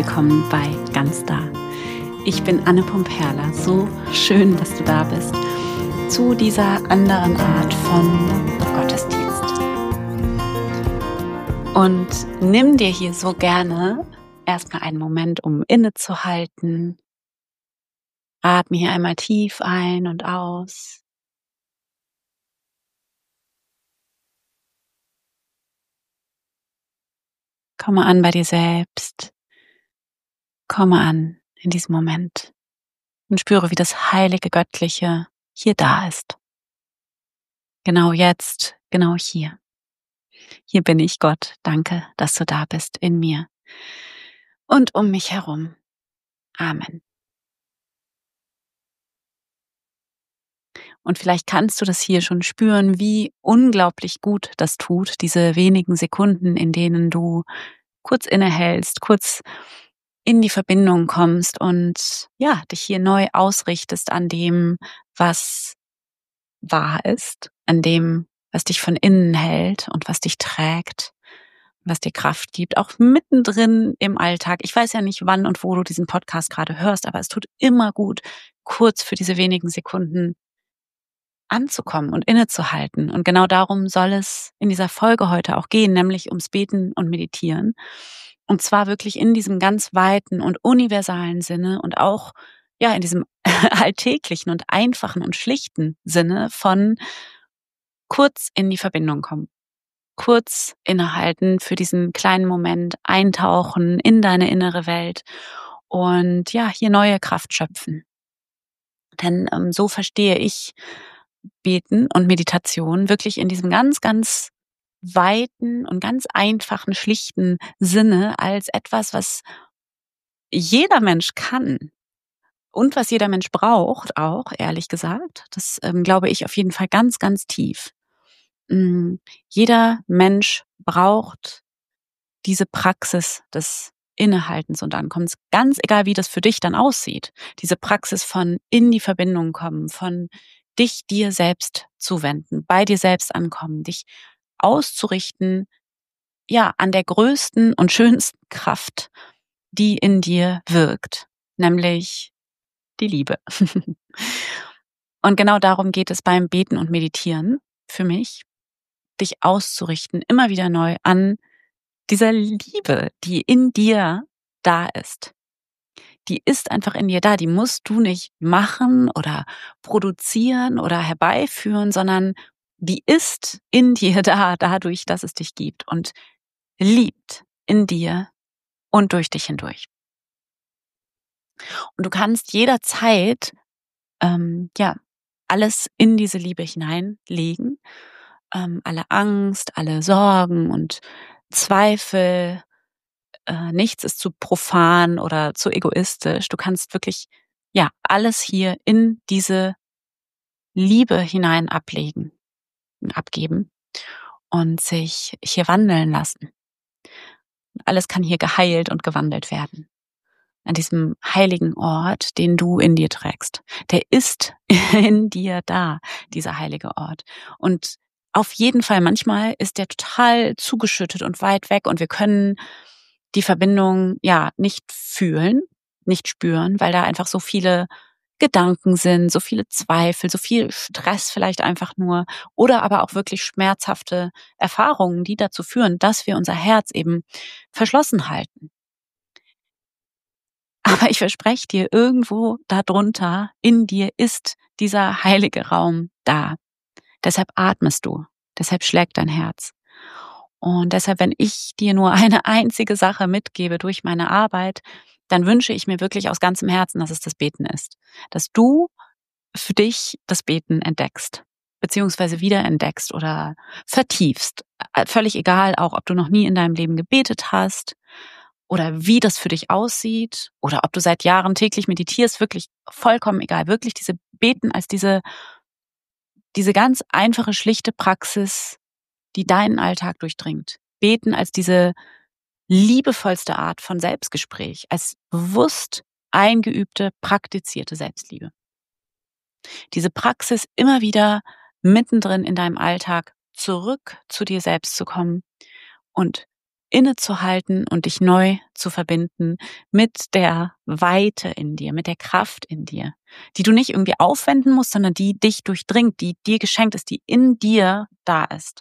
willkommen bei Ganz Da. Ich bin Anne Pomperla. So schön, dass du da bist zu dieser anderen Art von Gottesdienst. Und nimm dir hier so gerne erstmal einen Moment, um innezuhalten. Atme hier einmal tief ein und aus. Komme an bei dir selbst. Komme an in diesem Moment und spüre, wie das heilige Göttliche hier da ist. Genau jetzt, genau hier. Hier bin ich, Gott. Danke, dass du da bist in mir und um mich herum. Amen. Und vielleicht kannst du das hier schon spüren, wie unglaublich gut das tut, diese wenigen Sekunden, in denen du kurz innehältst, kurz in die Verbindung kommst und ja, dich hier neu ausrichtest an dem, was wahr ist, an dem, was dich von innen hält und was dich trägt, was dir Kraft gibt, auch mittendrin im Alltag. Ich weiß ja nicht, wann und wo du diesen Podcast gerade hörst, aber es tut immer gut, kurz für diese wenigen Sekunden anzukommen und innezuhalten. Und genau darum soll es in dieser Folge heute auch gehen, nämlich ums Beten und Meditieren. Und zwar wirklich in diesem ganz weiten und universalen Sinne und auch ja in diesem alltäglichen und einfachen und schlichten Sinne von kurz in die Verbindung kommen. Kurz innehalten, für diesen kleinen Moment eintauchen in deine innere Welt und ja, hier neue Kraft schöpfen. Denn so verstehe ich Beten und Meditation wirklich in diesem ganz, ganz weiten und ganz einfachen, schlichten Sinne als etwas, was jeder Mensch kann und was jeder Mensch braucht auch, ehrlich gesagt. Das glaube ich auf jeden Fall ganz, ganz tief. Jeder Mensch braucht diese Praxis des Innehaltens und Ankommens, ganz egal, wie das für dich dann aussieht. Diese Praxis von in die Verbindung kommen, von dich dir selbst zuwenden, bei dir selbst ankommen, dich auszurichten, ja, an der größten und schönsten Kraft, die in dir wirkt, nämlich die Liebe. Und genau darum geht es beim Beten und Meditieren für mich, dich auszurichten, immer wieder neu an dieser Liebe, die in dir da ist. Die ist einfach in dir da. Die musst du nicht machen oder produzieren oder herbeiführen, sondern die ist in dir da, dadurch, dass es dich gibt und liebt in dir und durch dich hindurch. Und du kannst jederzeit ja alles in diese Liebe hineinlegen, alle Angst, alle Sorgen und Zweifel. Nichts ist zu profan oder zu egoistisch. Du kannst wirklich, ja, alles hier in diese Liebe hinein abgeben und sich hier wandeln lassen. Alles kann hier geheilt und gewandelt werden. An diesem heiligen Ort, den du in dir trägst. Der ist in dir da, dieser heilige Ort. Und auf jeden Fall, manchmal ist der total zugeschüttet und weit weg und wir können die Verbindung ja nicht fühlen, nicht spüren, weil da einfach so viele Gedanken sind, so viele Zweifel, so viel Stress vielleicht einfach nur oder aber auch wirklich schmerzhafte Erfahrungen, die dazu führen, dass wir unser Herz eben verschlossen halten. Aber ich verspreche dir, irgendwo darunter in dir ist dieser heilige Raum da. Deshalb atmest du, deshalb schlägt dein Herz. Und deshalb, wenn ich dir nur eine einzige Sache mitgebe durch meine Arbeit, dann wünsche ich mir wirklich aus ganzem Herzen, dass es das Beten ist. Dass du für dich das Beten entdeckst, beziehungsweise wiederentdeckst oder vertiefst. Völlig egal, auch ob du noch nie in deinem Leben gebetet hast oder wie das für dich aussieht oder ob du seit Jahren täglich meditierst, wirklich vollkommen egal. Wirklich diese Beten als diese ganz einfache, schlichte Praxis, die deinen Alltag durchdringt. Beten als diese liebevollste Art von Selbstgespräch, als bewusst eingeübte, praktizierte Selbstliebe. Diese Praxis immer wieder mittendrin in deinem Alltag zurück zu dir selbst zu kommen und innezuhalten und dich neu zu verbinden mit der Weite in dir, mit der Kraft in dir, die du nicht irgendwie aufwenden musst, sondern die dich durchdringt, die dir geschenkt ist, die in dir da ist.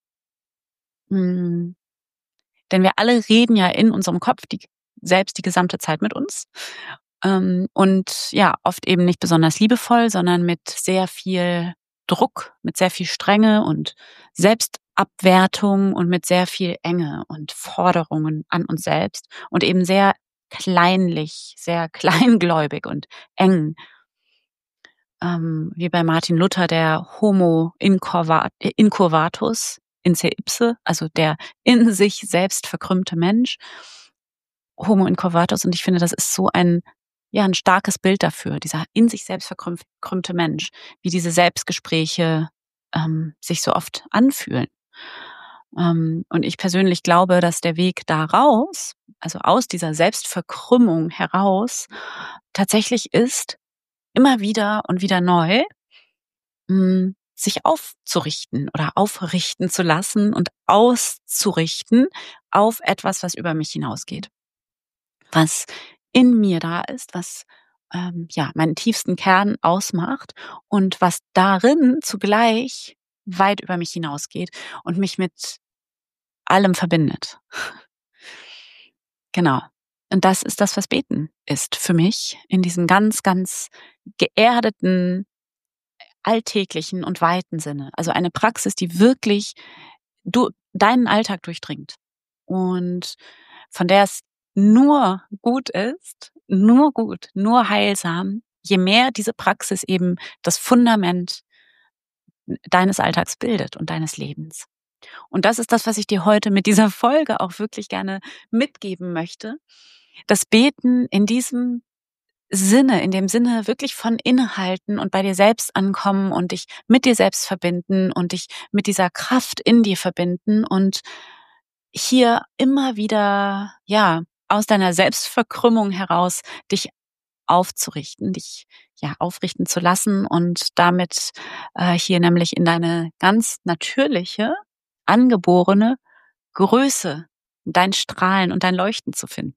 Denn wir alle reden ja in unserem Kopf selbst die gesamte Zeit mit uns. Und ja, oft eben nicht besonders liebevoll, sondern mit sehr viel Druck, mit sehr viel Strenge und Selbstabwertung und mit sehr viel Enge und Forderungen an uns selbst und eben sehr kleinlich, sehr kleingläubig und eng. Wie bei Martin Luther, der Homo incurvatus in se ipse, also der in sich selbst verkrümmte Mensch, Homo incurvatus. Und ich finde, das ist so ein starkes Bild dafür, dieser in sich selbst verkrümmte Mensch, wie diese Selbstgespräche sich so oft anfühlen. Und ich persönlich glaube, dass der Weg da raus, also aus dieser Selbstverkrümmung heraus, tatsächlich ist, immer wieder und wieder neu sich aufzurichten oder aufrichten zu lassen und auszurichten auf etwas, was über mich hinausgeht, was in mir da ist, was meinen tiefsten Kern ausmacht und was darin zugleich weit über mich hinausgeht und mich mit allem verbindet. Genau. Und das ist das, was Beten ist für mich in diesem ganz, ganz geerdeten, alltäglichen und weiten Sinne. Also eine Praxis, die wirklich deinen Alltag durchdringt und von der es nur gut ist, nur gut, nur heilsam, je mehr diese Praxis eben das Fundament deines Alltags bildet und deines Lebens. Und das ist das, was ich dir heute mit dieser Folge auch wirklich gerne mitgeben möchte. Das Beten in diesem Sinne, in dem Sinne wirklich von innehalten und bei dir selbst ankommen und dich mit dir selbst verbinden und dich mit dieser Kraft in dir verbinden und hier immer wieder, aus deiner Selbstverkrümmung heraus dich aufzurichten, dich aufrichten zu lassen und damit hier nämlich in deine ganz natürliche, angeborene Größe, dein Strahlen und dein Leuchten zu finden.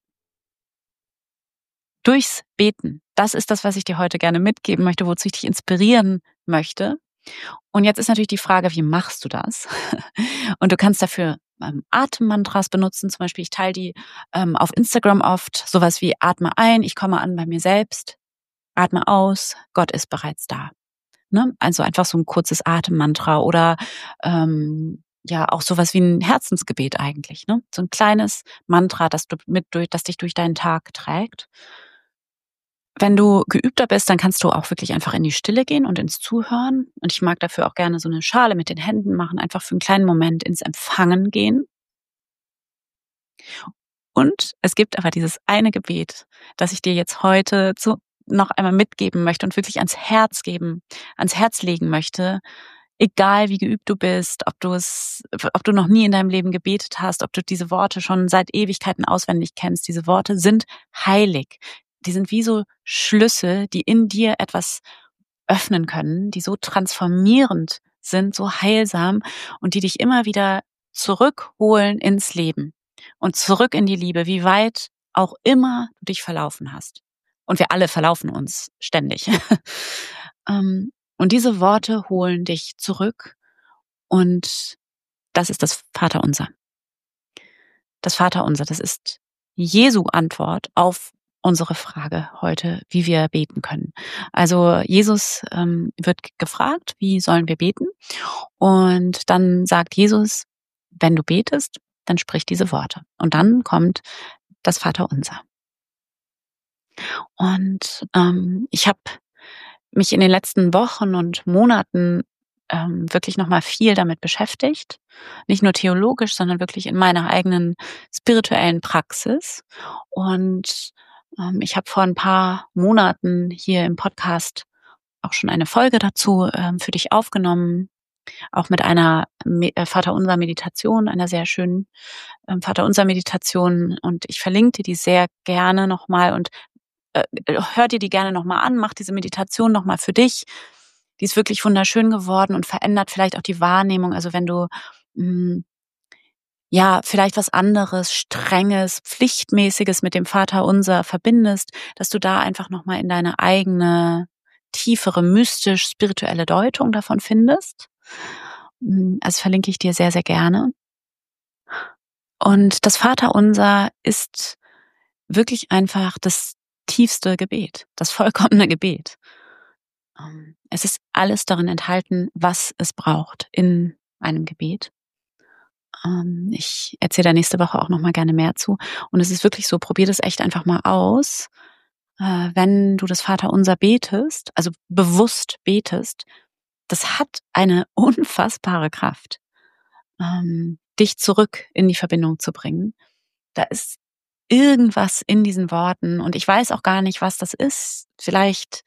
Durchs Beten. Das ist das, was ich dir heute gerne mitgeben möchte, wozu ich dich inspirieren möchte. Und jetzt ist natürlich die Frage, wie machst du das? Und du kannst dafür Atemmantras benutzen. Zum Beispiel, ich teile die auf Instagram oft. Sowas wie atme ein, ich komme an bei mir selbst. Atme aus, Gott ist bereits da. Ne? Also einfach so ein kurzes Atemmantra oder auch sowas wie ein Herzensgebet eigentlich. Ne? So ein kleines Mantra, das dich durch deinen Tag trägt. Wenn du geübter bist, dann kannst du auch wirklich einfach in die Stille gehen und ins Zuhören. Und ich mag dafür auch gerne so eine Schale mit den Händen machen, einfach für einen kleinen Moment ins Empfangen gehen. Und es gibt aber dieses eine Gebet, das ich dir jetzt heute noch einmal mitgeben möchte und wirklich ans Herz legen möchte, egal wie geübt du bist, ob du noch nie in deinem Leben gebetet hast, ob du diese Worte schon seit Ewigkeiten auswendig kennst. Diese Worte sind heilig. Die sind wie so Schlüssel, die in dir etwas öffnen können, die so transformierend sind, so heilsam und die dich immer wieder zurückholen ins Leben und zurück in die Liebe, wie weit auch immer du dich verlaufen hast. Und wir alle verlaufen uns ständig. Und diese Worte holen dich zurück und das ist das Vaterunser. Das Vaterunser, das ist Jesu Antwort auf unsere Frage heute, wie wir beten können. Also Jesus wird gefragt, wie sollen wir beten? Und dann sagt Jesus, wenn du betest, dann sprich diese Worte. Und dann kommt das Vaterunser. Und ich habe mich in den letzten Wochen und Monaten wirklich nochmal viel damit beschäftigt. Nicht nur theologisch, sondern wirklich in meiner eigenen spirituellen Praxis. Und ich habe vor ein paar Monaten hier im Podcast auch schon eine Folge dazu für dich aufgenommen, auch mit einer Vaterunser-Meditation, einer sehr schönen Vaterunser-Meditation. Und ich verlinke dir die sehr gerne nochmal und hör dir die gerne nochmal an, mach diese Meditation nochmal für dich. Die ist wirklich wunderschön geworden und verändert vielleicht auch die Wahrnehmung. Also wenn du ja, vielleicht was anderes, Strenges, Pflichtmäßiges mit dem Vaterunser verbindest, dass du da einfach noch mal in deine eigene, tiefere, mystisch-spirituelle Deutung davon findest. Also, verlinke ich dir sehr, sehr gerne. Und das Vaterunser ist wirklich einfach das tiefste Gebet, das vollkommene Gebet. Es ist alles darin enthalten, was es braucht in einem Gebet. Ich erzähle da nächste Woche auch noch mal gerne mehr zu. Und es ist wirklich so, probier das echt einfach mal aus. Wenn du das Vaterunser betest, also bewusst betest, das hat eine unfassbare Kraft, dich zurück in die Verbindung zu bringen. Da ist irgendwas in diesen Worten und ich weiß auch gar nicht, was das ist. Vielleicht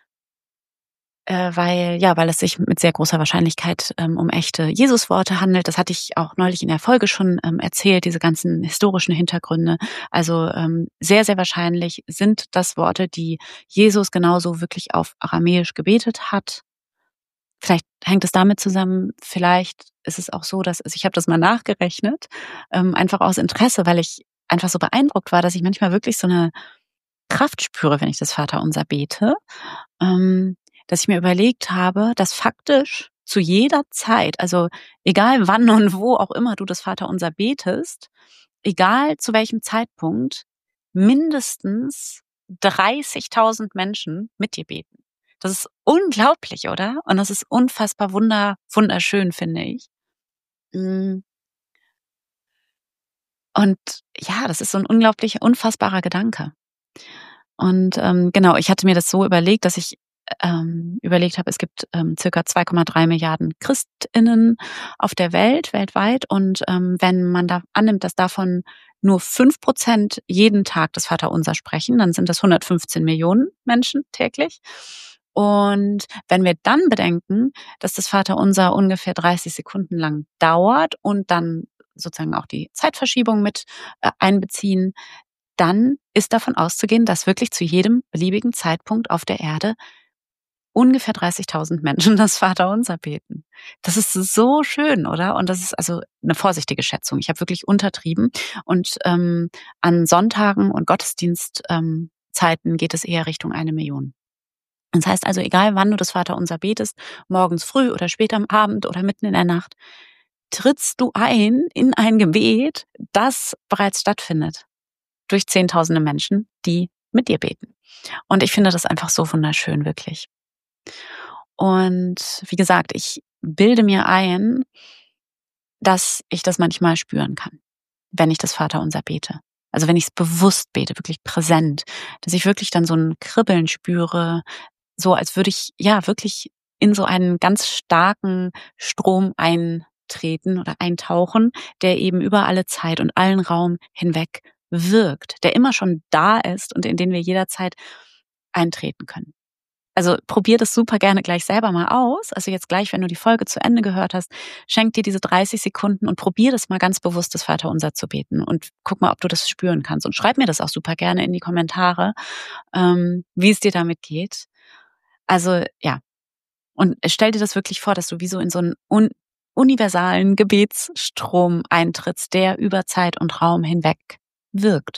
weil es sich mit sehr großer Wahrscheinlichkeit, um echte Jesusworte handelt. Das hatte ich auch neulich in der Folge schon, erzählt, diese ganzen historischen Hintergründe. Also, sehr, sehr wahrscheinlich sind das Worte, die Jesus genauso wirklich auf Aramäisch gebetet hat. Vielleicht hängt es damit zusammen, vielleicht ist es auch so, dass ich habe das mal nachgerechnet, einfach aus Interesse, weil ich einfach so beeindruckt war, dass ich manchmal wirklich so eine Kraft spüre, wenn ich das Vaterunser bete, dass ich mir überlegt habe, dass faktisch zu jeder Zeit, also egal wann und wo auch immer du das Vaterunser betest, egal zu welchem Zeitpunkt, mindestens 30.000 Menschen mit dir beten. Das ist unglaublich, oder? Und das ist unfassbar wunderschön, finde ich. Mm, Und ja, das ist so ein unglaublich unfassbarer Gedanke. Und, genau, ich hatte mir das so überlegt, dass ich, überlegt habe, es gibt, circa 2,3 Milliarden Christinnen auf der Welt, weltweit. Und, wenn man da annimmt, dass davon nur 5% jeden Tag das Vaterunser sprechen, dann sind das 115 Millionen Menschen täglich. Und wenn wir dann bedenken, dass das Vaterunser ungefähr 30 Sekunden lang dauert und dann sozusagen auch die Zeitverschiebung mit, einbeziehen, dann ist davon auszugehen, dass wirklich zu jedem beliebigen Zeitpunkt auf der Erde ungefähr 30.000 Menschen das Vaterunser beten. Das ist so schön, oder? Und das ist also eine vorsichtige Schätzung. Ich habe wirklich untertrieben und, an Sonntagen und Gottesdienstzeiten geht es eher Richtung 1 Million. Das heißt also, egal wann du das Vaterunser betest, morgens früh oder spät am Abend oder mitten in der Nacht, trittst du ein in ein Gebet, das bereits stattfindet durch Zehntausende Menschen, die mit dir beten. Und ich finde das einfach so wunderschön, wirklich. Und wie gesagt, ich bilde mir ein, dass ich das manchmal spüren kann, wenn ich das Vaterunser bete. Also wenn ich es bewusst bete, wirklich präsent, dass ich wirklich dann so ein Kribbeln spüre, so als würde ich ja wirklich in so einen ganz starken Strom eintreten oder eintauchen, der eben über alle Zeit und allen Raum hinweg wirkt, der immer schon da ist und in den wir jederzeit eintreten können. Also probier das super gerne gleich selber mal aus. Also jetzt gleich, wenn du die Folge zu Ende gehört hast, schenk dir diese 30 Sekunden und probier das mal ganz bewusst, das Vaterunser zu beten und guck mal, ob du das spüren kannst. Und schreib mir das auch super gerne in die Kommentare, wie es dir damit geht. Also ja, und stell dir das wirklich vor, dass du wie so in so einen universalen Gebetsstrom eintrittst, der über Zeit und Raum hinweg wirkt.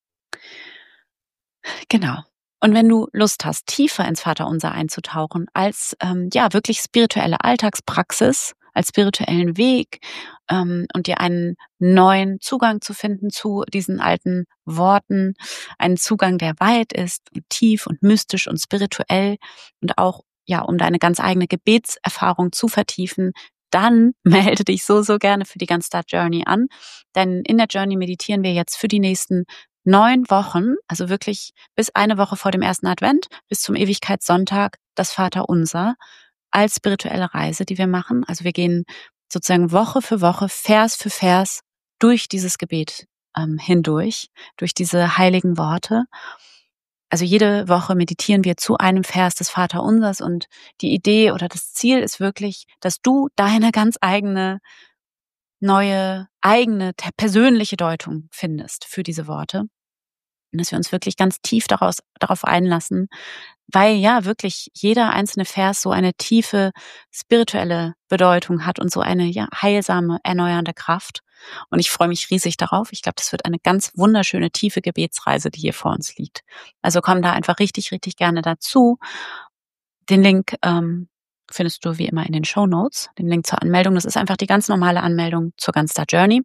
Genau. Und wenn du Lust hast, tiefer ins Vaterunser einzutauchen, als ja wirklich spirituelle Alltagspraxis, als spirituellen Weg und dir einen neuen Zugang zu finden zu diesen alten Worten, einen Zugang, der weit ist und tief und mystisch und spirituell und auch ja, um deine ganz eigene Gebetserfahrung zu vertiefen, dann melde dich so gerne für die Ganz Start Journey an. Denn in der Journey meditieren wir jetzt für die nächsten 9 Wochen, also wirklich bis eine Woche vor dem ersten Advent, bis zum Ewigkeitssonntag, das Vaterunser als spirituelle Reise, die wir machen. Also wir gehen sozusagen Woche für Woche, Vers für Vers durch dieses Gebet hindurch, durch diese heiligen Worte. Also jede Woche meditieren wir zu einem Vers des Vaterunsers und die Idee oder das Ziel ist wirklich, dass du deine ganz eigene, neue, eigene, persönliche Deutung findest für diese Worte. Und dass wir uns wirklich ganz tief darauf einlassen, weil ja wirklich jeder einzelne Vers so eine tiefe spirituelle Bedeutung hat und so eine heilsame, erneuernde Kraft. Und ich freue mich riesig darauf. Ich glaube, das wird eine ganz wunderschöne, tiefe Gebetsreise, die hier vor uns liegt. Also komm da einfach richtig, richtig gerne dazu. Den Link findest du wie immer in den Shownotes. Den Link zur Anmeldung. Das ist einfach die ganz normale Anmeldung zur Gunstar Journey.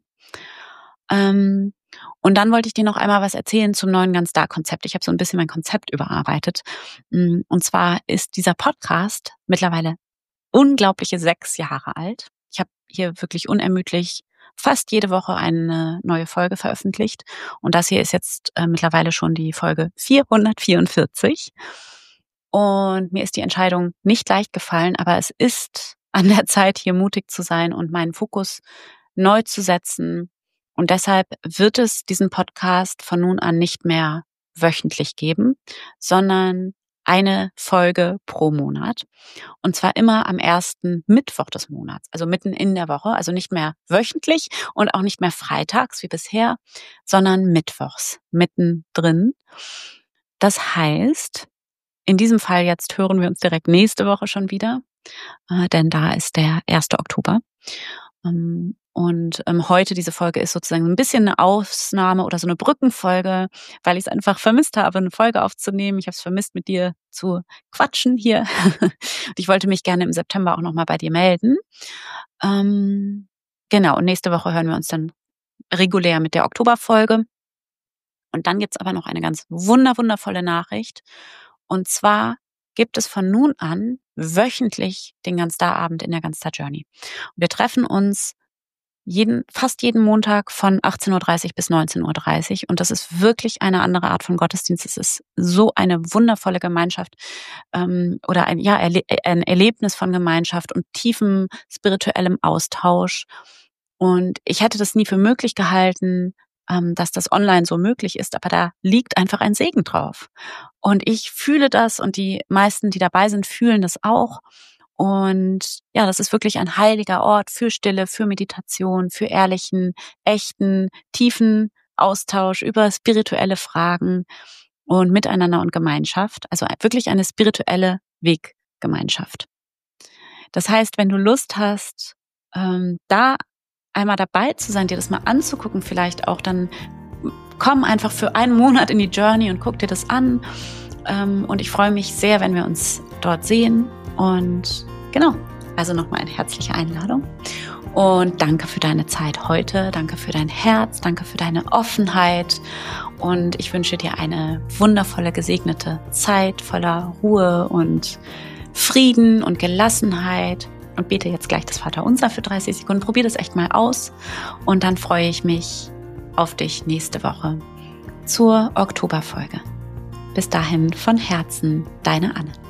Und dann wollte ich dir noch einmal was erzählen zum neuen Gunstar-Konzept. Ich habe so ein bisschen mein Konzept überarbeitet. Und zwar ist dieser Podcast mittlerweile unglaubliche 6 Jahre alt. Ich habe hier wirklich unermüdlich fast jede Woche eine neue Folge veröffentlicht. Und das hier ist jetzt mittlerweile schon die Folge 444. Und mir ist die Entscheidung nicht leicht gefallen, aber es ist an der Zeit, hier mutig zu sein und meinen Fokus neu zu setzen. Und deshalb wird es diesen Podcast von nun an nicht mehr wöchentlich geben, sondern eine Folge pro Monat. Und zwar immer am ersten Mittwoch des Monats, also mitten in der Woche, also nicht mehr wöchentlich und auch nicht mehr freitags wie bisher, sondern mittwochs, mittendrin. Das heißt, in diesem Fall jetzt hören wir uns direkt nächste Woche schon wieder, denn da ist der 1. Oktober. Und heute, diese Folge ist sozusagen ein bisschen eine Ausnahme oder so eine Brückenfolge, weil ich es einfach vermisst habe, eine Folge aufzunehmen. Ich habe es vermisst, mit dir zu quatschen hier. Und ich wollte mich gerne im September auch nochmal bei dir melden. Genau, und nächste Woche hören wir uns dann regulär mit der Oktoberfolge. Und dann gibt's aber noch eine ganz wundervolle Nachricht. Und zwar gibt es von nun an wöchentlich den Gunstar-Abend in der Gunstar Journey. Und wir treffen uns fast jeden Montag von 18:30 Uhr bis 19:30 Uhr. Und das ist wirklich eine andere Art von Gottesdienst. Es ist so eine wundervolle Gemeinschaft oder ein Erlebnis von Gemeinschaft und tiefem spirituellem Austausch. Und ich hätte das nie für möglich gehalten, dass das online so möglich ist, aber da liegt einfach ein Segen drauf. Und ich fühle das und die meisten, die dabei sind, fühlen das auch. Und ja, das ist wirklich ein heiliger Ort für Stille, für Meditation, für ehrlichen, echten, tiefen Austausch über spirituelle Fragen und Miteinander und Gemeinschaft. Also wirklich eine spirituelle Weggemeinschaft. Das heißt, wenn du Lust hast, da einmal dabei zu sein, dir das mal anzugucken, vielleicht auch, dann komm einfach für einen Monat in die Journey und guck dir das an. Und ich freue mich sehr, wenn wir uns dort sehen. Und genau, also nochmal eine herzliche Einladung. Und danke für deine Zeit heute, danke für dein Herz, danke für deine Offenheit. Und ich wünsche dir eine wundervolle, gesegnete Zeit voller Ruhe und Frieden und Gelassenheit. Und bete jetzt gleich das Vaterunser für 30 Sekunden. Probier das echt mal aus. Und dann freue ich mich auf dich nächste Woche zur Oktoberfolge. Bis dahin von Herzen, deine Anne.